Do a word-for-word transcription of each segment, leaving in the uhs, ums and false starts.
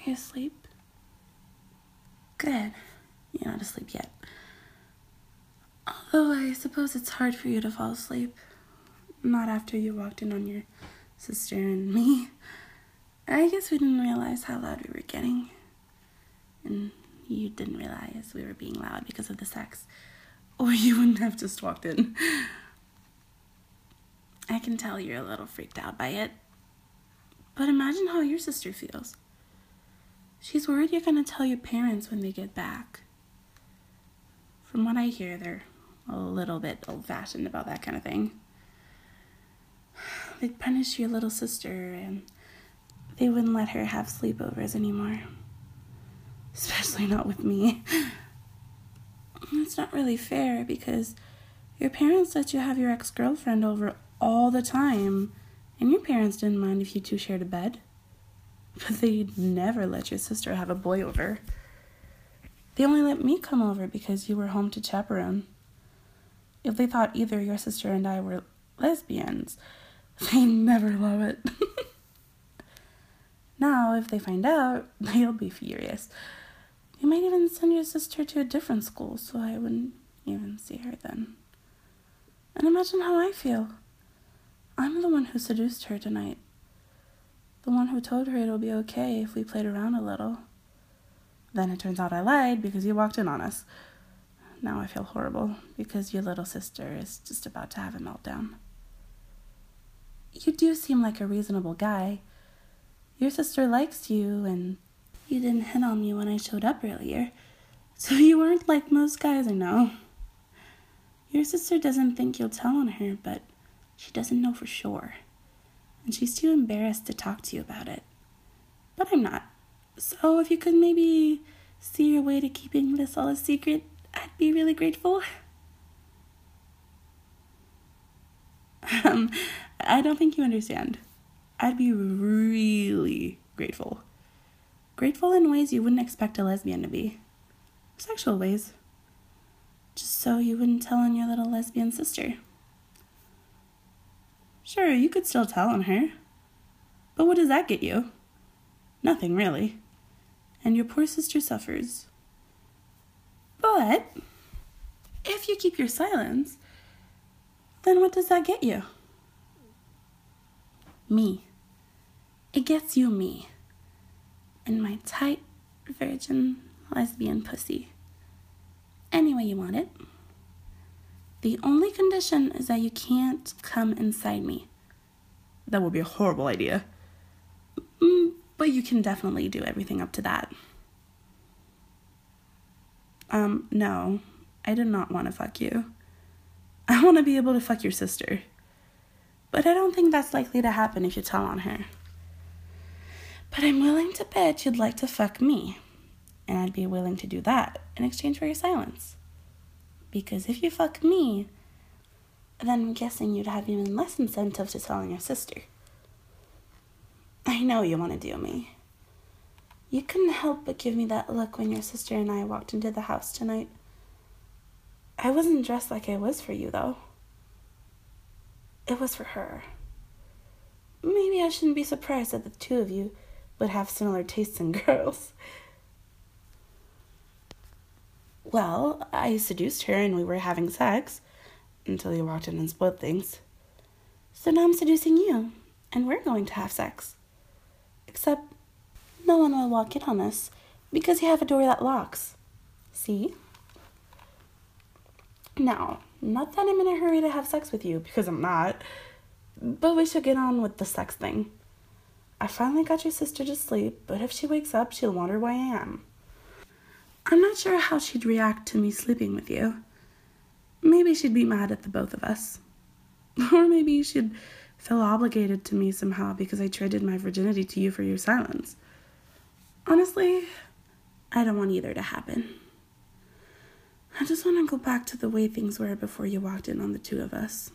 you asleep? Good. You're not asleep yet. Although I suppose it's hard for you to fall asleep. Not after you walked in on your sister and me. I guess we didn't realize how loud we were getting. And you didn't realize we were being loud because of the sex. Or you wouldn't have just walked in. I can tell you're a little freaked out by it. But imagine how your sister feels. She's worried you're going to tell your parents when they get back. From what I hear, they're a little bit old-fashioned about that kind of thing. They'd punish your little sister, and they wouldn't let her have sleepovers anymore. Especially not with me. It's not really fair, because your parents let you have your ex-girlfriend over all the time, and your parents didn't mind if you two shared a bed. But they'd never let your sister have a boy over. They only let me come over because you were home to chaperone. If they thought either your sister and I were lesbians, they never allow it. Now, if they find out, they'll be furious. They might even send your sister to a different school, so I wouldn't even see her then. And imagine how I feel. I'm the one who seduced her tonight. The one who told her it'll be okay if we played around a little. Then it turns out I lied because you walked in on us. Now I feel horrible because your little sister is just about to have a meltdown. You do seem like a reasonable guy. Your sister likes you, and you didn't hit on me when I showed up earlier, so you weren't like most guys I know. Your sister doesn't think you'll tell on her, but she doesn't know for sure, and she's too embarrassed to talk to you about it. But I'm not, so if you could maybe see your way to keeping this all a secret, I'd be really grateful. Um, I don't think you understand. I'd be really grateful. Grateful in ways you wouldn't expect a lesbian to be. Sexual ways. Just so you wouldn't tell on your little lesbian sister. Sure, you could still tell on her. But what does that get you? Nothing, really. And your poor sister suffers. But if you keep your silence, then what does that get you? Me. It gets you me. And my tight, virgin, lesbian pussy. Any way you want it. The only condition is that you can't come inside me. That would be a horrible idea. Mm, but you can definitely do everything up to that. Um, no. I do not want to fuck you. I want to be able to fuck your sister. But I don't think that's likely to happen if you tell on her. But I'm willing to bet you'd like to fuck me. And I'd be willing to do that in exchange for your silence. Because if you fuck me, then I'm guessing you'd have even less incentive to tell on your sister. I know you want to do me. You couldn't help but give me that look when your sister and I walked into the house tonight. I wasn't dressed like I was for you, though. It was for her. Maybe I shouldn't be surprised that the two of you would have similar tastes in girls. Well, I seduced her and we were having sex until you walked in and spoiled things. So now I'm seducing you, and we're going to have sex. Except no one will walk in on us because you have a door that locks. See? Now, not that I'm in a hurry to have sex with you, because I'm not, but we should get on with the sex thing. I finally got your sister to sleep, but if she wakes up, she'll wonder why I am. I'm not sure how she'd react to me sleeping with you. Maybe she'd be mad at the both of us. Or maybe she'd feel obligated to me somehow because I traded my virginity to you for your silence. Honestly, I don't want either to happen. I just want to go back to the way things were before you walked in on the two of us.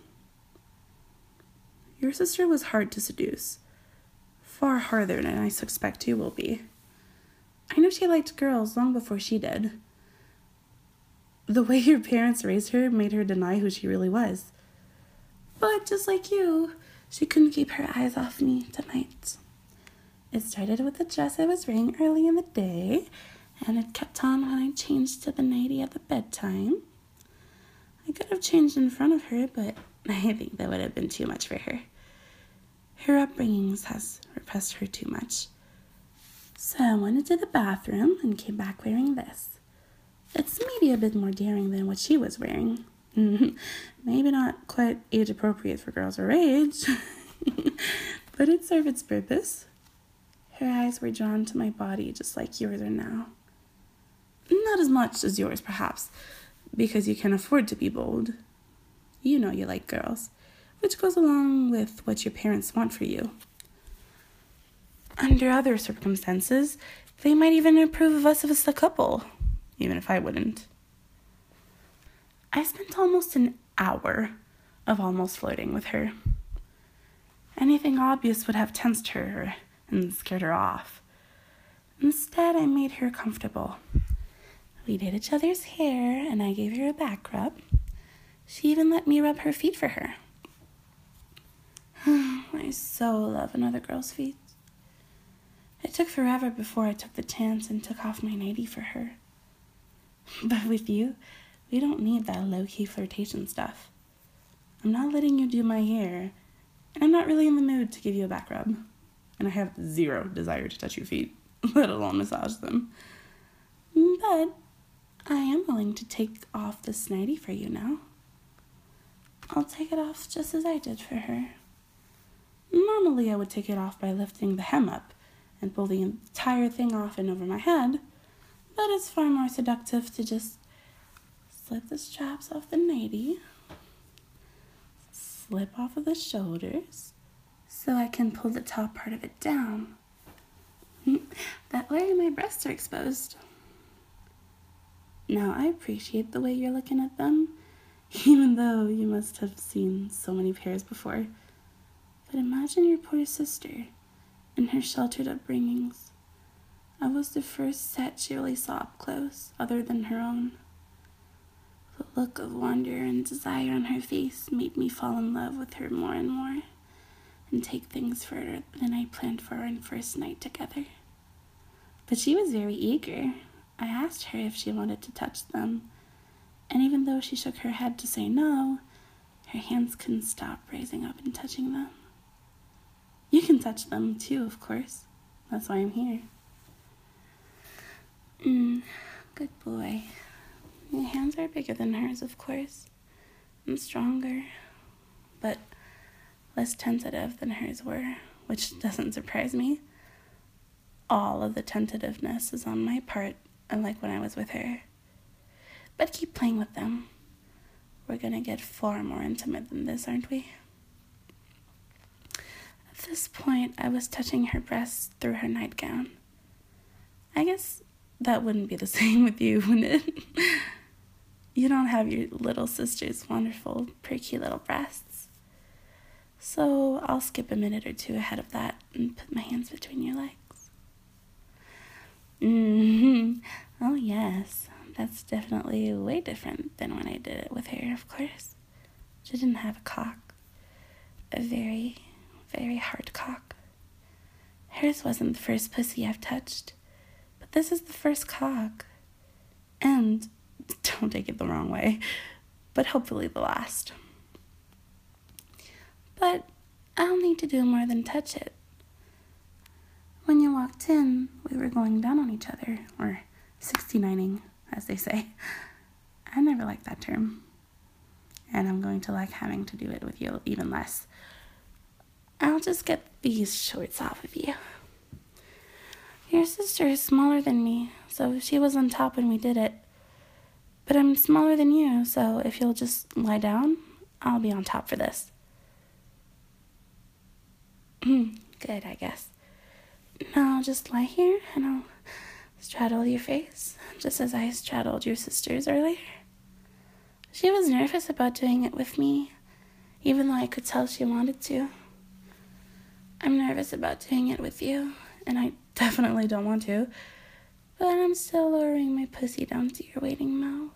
Your sister was hard to seduce. Far harder than I suspect you will be. I know she liked girls long before she did. The way your parents raised her made her deny who she really was. But just like you, she couldn't keep her eyes off me tonight. It started with the dress I was wearing early in the day, and it kept on when I changed to the nightie at the bedtime. I could have changed in front of her, but I think that would have been too much for her. Her upbringing has repressed her too much. So I went into the bathroom and came back wearing this. It's maybe a bit more daring than what she was wearing. Maybe not quite age appropriate for girls her age, but it served its purpose. Her eyes were drawn to my body just like yours are now. Not as much as yours, perhaps, because you can afford to be bold. You know you like girls, which goes along with what your parents want for you. Under other circumstances, they might even approve of us as a couple, even if I wouldn't. I spent almost an hour of almost flirting with her. Anything obvious would have tensed her and scared her off. Instead, I made her comfortable. We did each other's hair, and I gave her a back rub. She even let me rub her feet for her. I so love another girl's feet. It took forever before I took the chance and took off my nightie for her. But with you, we don't need that low-key flirtation stuff. I'm not letting you do my hair, and I'm not really in the mood to give you a back rub. And I have zero desire to touch your feet, let alone massage them. But I am willing to take off this nightie for you now. I'll take it off just as I did for her. Normally I would take it off by lifting the hem up and pull the entire thing off and over my head, but it's far more seductive to just slip the straps off the nightie, slip off of the shoulders, so I can pull the top part of it down. That way my breasts are exposed. Now I appreciate the way you're looking at them, even though you must have seen so many pairs before. But imagine your poor sister and her sheltered upbringings. I was the first set she really saw up close, other than her own. The look of wonder and desire on her face made me fall in love with her more and more, and take things further than I planned for our first night together. But she was very eager. I asked her if she wanted to touch them, and even though she shook her head to say no, her hands couldn't stop raising up and touching them. You can touch them too, of course. That's why I'm here. Mm, good boy. Your hands are bigger than hers, of course, and stronger, but less tentative than hers were, which doesn't surprise me. All of the tentativeness is on my part, unlike when I was with her. But keep playing with them. We're gonna get far more intimate than this, aren't we? At this point, I was touching her breasts through her nightgown. I guess that wouldn't be the same with you, wouldn't it? You don't have your little sister's wonderful, perky little breasts. So I'll skip a minute or two ahead of that and put my hands between your legs. Mm-hmm. Oh, yes. That's definitely way different than when I did it with her, of course. She didn't have a cock. A very, very hard cock. Hers wasn't the first pussy I've touched, but this is the first cock. And, don't take it the wrong way, but hopefully the last. But I'll need to do more than touch it. When you walked in, we were going down on each other, or sixty-nining, as they say. I never liked that term, and I'm going to like having to do it with you even less. I'll just get these shorts off of you. Your sister is smaller than me, so she was on top when we did it. But I'm smaller than you, so if you'll just lie down, I'll be on top for this. Good, I guess. Now just lie here, and I'll straddle your face, just as I straddled your sister's earlier. She was nervous about doing it with me, even though I could tell she wanted to. I'm nervous about doing it with you, and I definitely don't want to, but I'm still lowering my pussy down to your waiting mouth.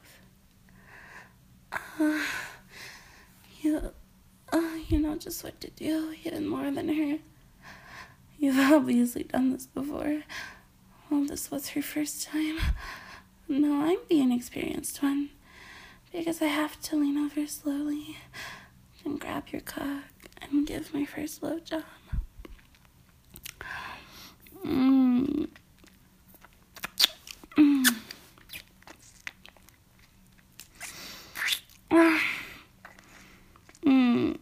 Uh, you, uh, you know just what to do, even more than her. You've obviously done this before. Well, this was her first time. No, I'm the inexperienced one. Because I have to lean over slowly and grab your cock and give my first blowjob. Mmm. Mmm. Mmm.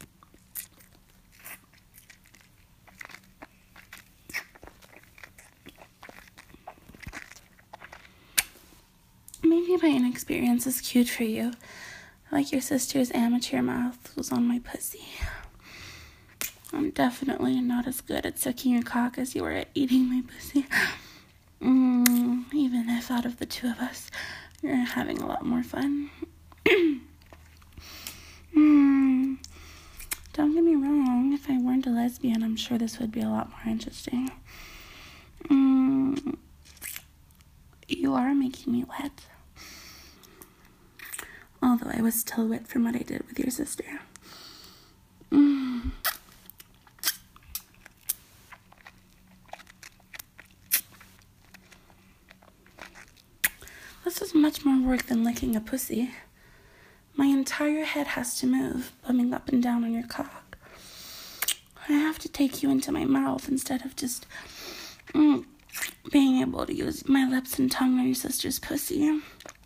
Maybe my inexperience is cute for you. Like your sister's amateur mouth was on my pussy. I'm definitely not as good at sucking your cock as you were at eating my pussy. Mm, even if out of the two of us, you're having a lot more fun. mm, don't get me wrong, if I weren't a lesbian, I'm sure this would be a lot more interesting. Mm, you are making me wet. Although I was still wet from what I did with your sister. Mm. This is much more work than licking a pussy. My entire head has to move, bumming up and down on your cock. I have to take you into my mouth instead of just mm, being able to use my lips and tongue on your sister's pussy.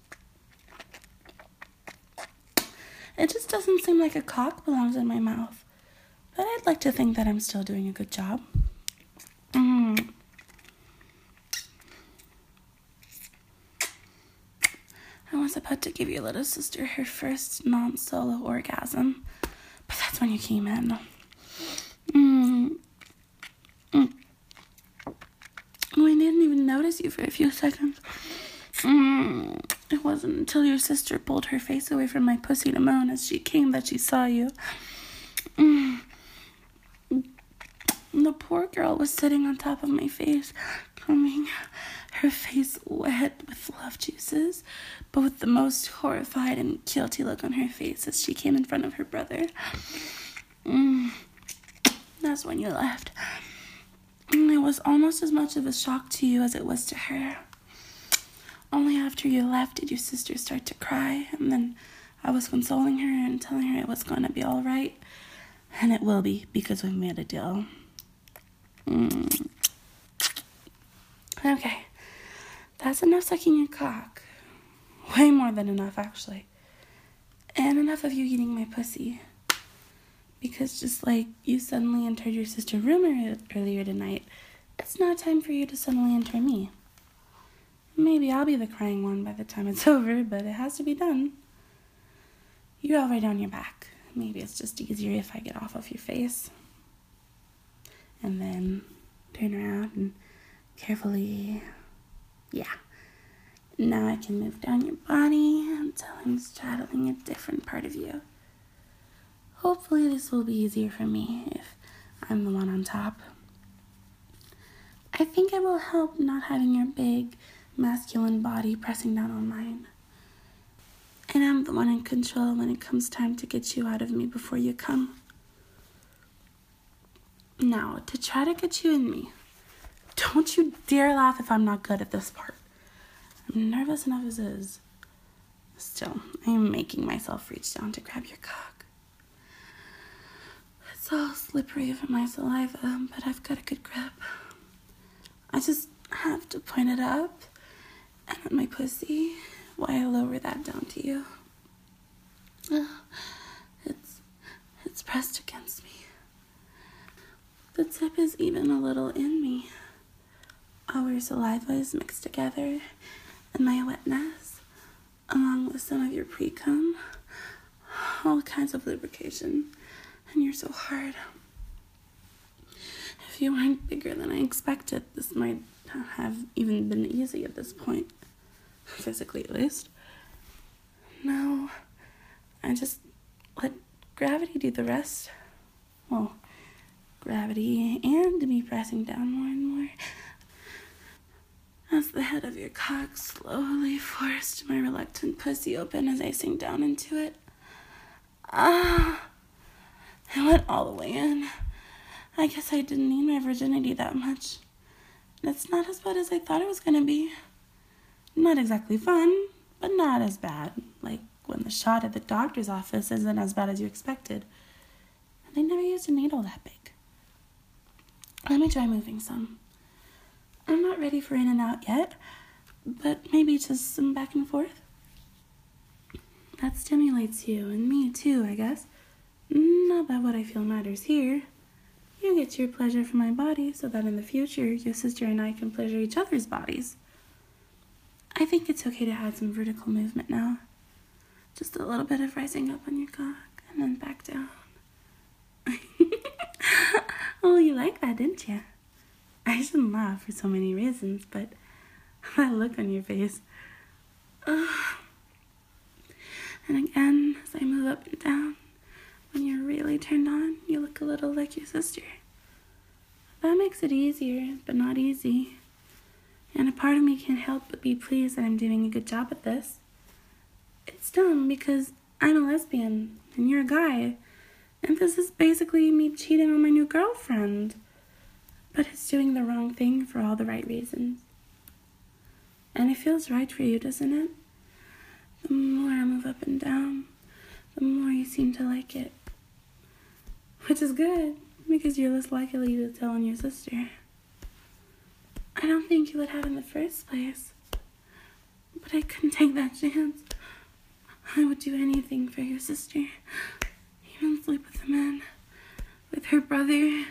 It just doesn't seem like a cock belongs in my mouth. But I'd like to think that I'm still doing a good job. Mm. I was about to give your little sister her first non-solo orgasm, but that's when you came in. Mm. Mm. We didn't even notice you for a few seconds. Mm. It wasn't until your sister pulled her face away from my pussy to moan as she came that she saw you. Mm. The poor girl was sitting on top of my face, coming, her face wet with love juices, but with the most horrified and guilty look on her face as she came in front of her brother. Mm. That's when you left. It was almost as much of a shock to you as it was to her. Only after you left did your sister start to cry, and then I was consoling her and telling her it was going to be all right. And it will be, because we made a deal. Mm. Okay, that's enough sucking your cock. Way more than enough, actually. And enough of you eating my pussy. Because just like you suddenly entered your sister's room earlier tonight, it's now time for you to suddenly enter me. Maybe I'll be the crying one by the time it's over, but it has to be done. You're all right on your back. Maybe it's just easier if I get off of your face. And then turn around and carefully, yeah. Now I can move down your body until I'm straddling a different part of you. Hopefully this will be easier for me if I'm the one on top. I think it will help not having your big, masculine body pressing down on mine. And I'm the one in control when it comes time to get you out of me before you come. Now, to try to get you in me, don't you dare laugh if I'm not good at this part. I'm nervous enough as is. Still, I'm making myself reach down to grab your cock. It's all slippery from my saliva, but I've got a good grip. I just have to point it up and on my pussy while I lower that down to you. It's, it's pressed against me. The tip is even a little in me. Our saliva is mixed together, and my wetness, along with some of your pre-cum, all kinds of lubrication, and you're so hard. If you weren't bigger than I expected, this might have even been easy at this point, physically at least. No, I just let gravity do the rest. Well, gravity and me pressing down more and more as the head of your cock slowly forced my reluctant pussy open as I sank down into it. Ah, I went all the way in. I guess I didn't need my virginity that much. It's not as bad as I thought it was gonna be. Not exactly fun, but not as bad. Like when the shot at the doctor's office isn't as bad as you expected. And they never used a needle that big. Let me try moving some. I'm not ready for in and out yet, but maybe just some back and forth. That stimulates you and me too, I guess. Not that what I feel matters here. You get your pleasure from my body so that in the future your sister and I can pleasure each other's bodies. I think it's okay to add some vertical movement now. Just a little bit of rising up on your cock and then back down. Oh, you like that, didn't you? I shouldn't laugh for so many reasons, but that look on your face. Uh, and again, as I move up and down, when you're really turned on, you look a little like your sister. That makes it easier, but not easy. And a part of me can't help but be pleased that I'm doing a good job at this. It's dumb because I'm a lesbian and you're a guy. And this is basically me cheating on my new girlfriend. But it's doing the wrong thing for all the right reasons. And it feels right for you, doesn't it? The more I move up and down, the more you seem to like it. Which is good, because you're less likely to tell on your sister. I don't think you would have in the first place. But I couldn't take that chance. I would do anything for your sister. Even sleep with a man. With her brother.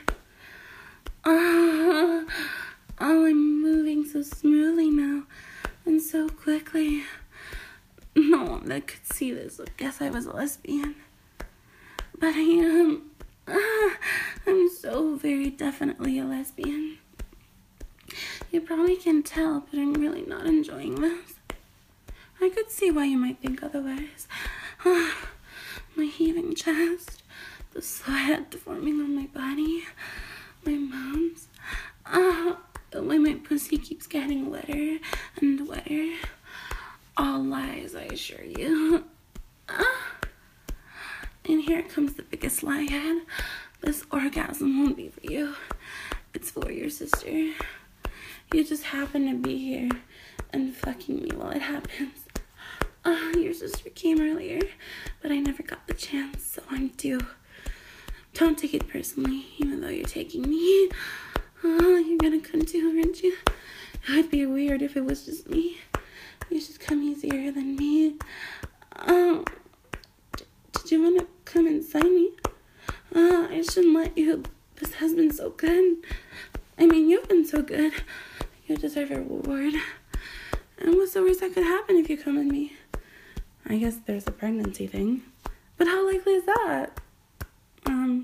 Oh, oh, I'm moving so smoothly now. And so quickly. No one that could see this would guess I was a lesbian. But I am. Uh, I'm so very definitely a lesbian. You probably can tell, but I'm really not enjoying this. I could see why you might think otherwise. Uh, my heaving chest, the sweat forming on my body, my moans, uh, the way my pussy keeps getting wetter and wetter. All lies, I assure you. Uh, and here comes the biggest lie yet. This orgasm won't be for you. It's for your sister. You just happen to be here and fucking me while it happens. Uh, your sister came earlier, but I never got the chance, so I'm due. Don't take it personally, even though you're taking me. Oh, you're gonna come too, aren't you? It would be weird if it was just me. You should come easier than me. Oh, d- did you want to come inside me? Oh, I shouldn't let you. This has been so good. I mean, you've been so good. You deserve a reward. And what's the worst that could happen if you come in me? I guess there's a pregnancy thing. But how likely is that? Um,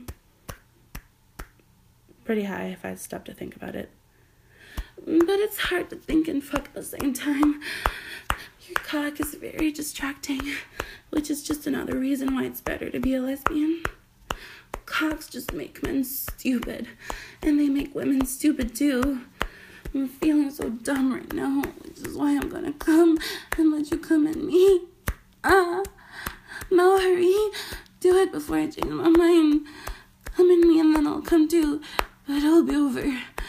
pretty high if I stop to think about it. But it's hard to think and fuck at the same time. Your cock is very distracting, which is just another reason why it's better to be a lesbian. Cocks just make men stupid, and they make women stupid too. I'm feeling so dumb right now, which is why I'm gonna come and let you come in me. Ah, no, hurry. Do it before I change my mind. Come in me and then I'll come too, but it'll be over.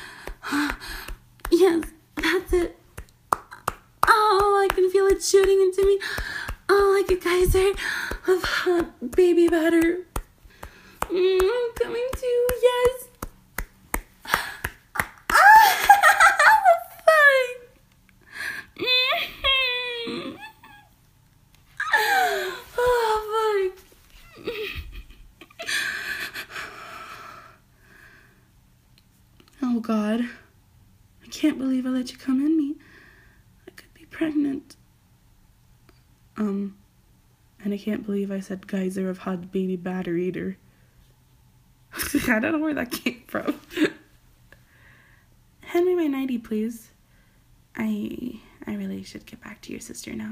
Yes, that's it. Oh, I can feel it shooting into me. Oh, like a geyser of hot baby batter. Mm, I'm coming too, yes. Oh, God. I can't believe I let you come in me. I could be pregnant. Um, and I can't believe I said geyser of hot baby batter either. I don't know where that came from. Hand me my nightie, please. I, I really should get back to your sister now.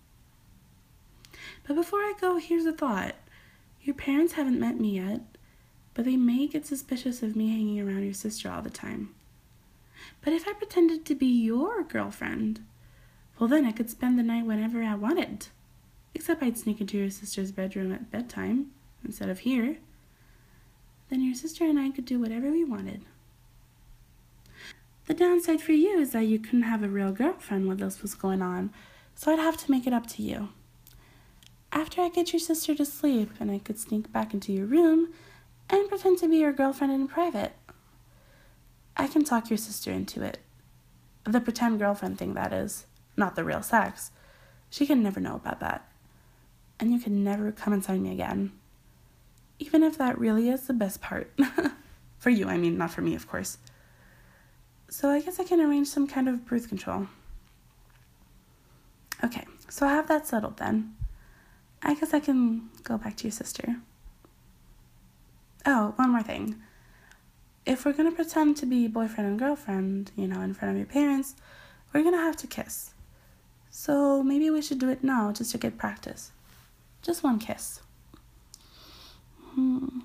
But before I go, here's a thought. Your parents haven't met me yet, but they may get suspicious of me hanging around your sister all the time. But if I pretended to be your girlfriend, well then I could spend the night whenever I wanted. Except I'd sneak into your sister's bedroom at bedtime, instead of here. then your sister and I could do whatever we wanted. The downside for you is that you couldn't have a real girlfriend while this was going on, so I'd have to make it up to you. After I get your sister to sleep, and I could sneak back into your room and pretend to be your girlfriend in private. I can talk your sister into it. The pretend girlfriend thing, that is, not the real sex. She can never know about that. And you can never come inside me again. Even if that really is the best part. For you, I mean, not for me, of course. So I guess I can arrange some kind of birth control. Okay, so I have that settled then. I guess I can go back to your sister. Oh, one more thing. If we're going to pretend to be boyfriend and girlfriend, you know, in front of your parents, we're going to have to kiss. So maybe we should do it now just to get practice. Just one kiss. Hmm.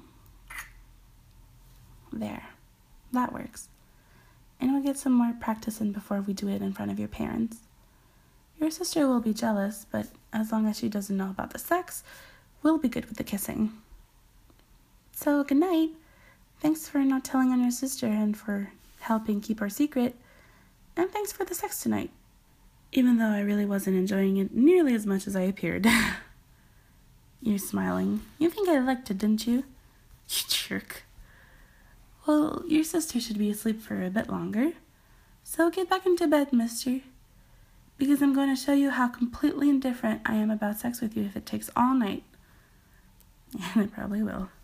There. That works. And we'll get some more practice in before we do it in front of your parents. Your sister will be jealous, but as long as she doesn't know about the sex, we'll be good with the kissing. So, good night. Thanks for not telling on your sister and for helping keep our secret. And thanks for the sex tonight. Even though I really wasn't enjoying it nearly as much as I appeared. You're smiling. You think I liked it, didn't you? You jerk. Well, your sister should be asleep for a bit longer. So get back into bed, mister. Because I'm going to show you how completely indifferent I am about sex with you if it takes all night. And it probably will.